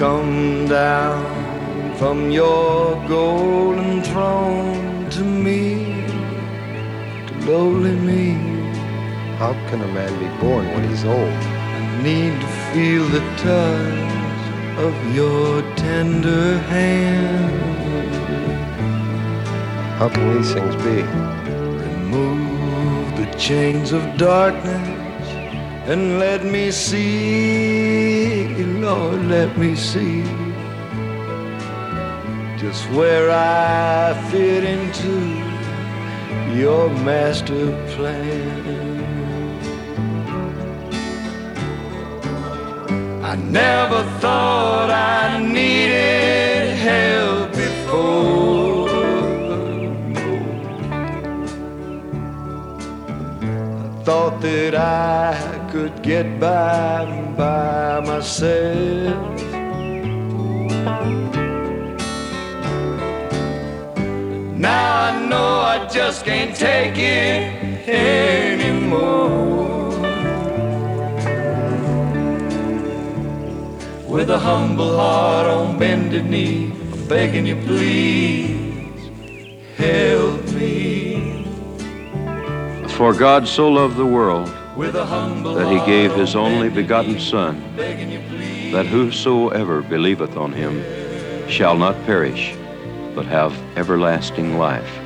come down from your golden throne to me, to lowly me. How can a man be born when he's old? I need to feel the touch of your tender hand. How can these things be? Remove the chains of darkness and let me see, Lord, let me see just where I fit into your master plan. I never thought I needed help before. I thought that I could get by myself. Now I know I just can't take it anymore. With a humble heart on bended knee, I'm begging you please help me. For God so loved the world That he gave his only begotten Son, that whosoever believeth on him shall not perish, but have everlasting life.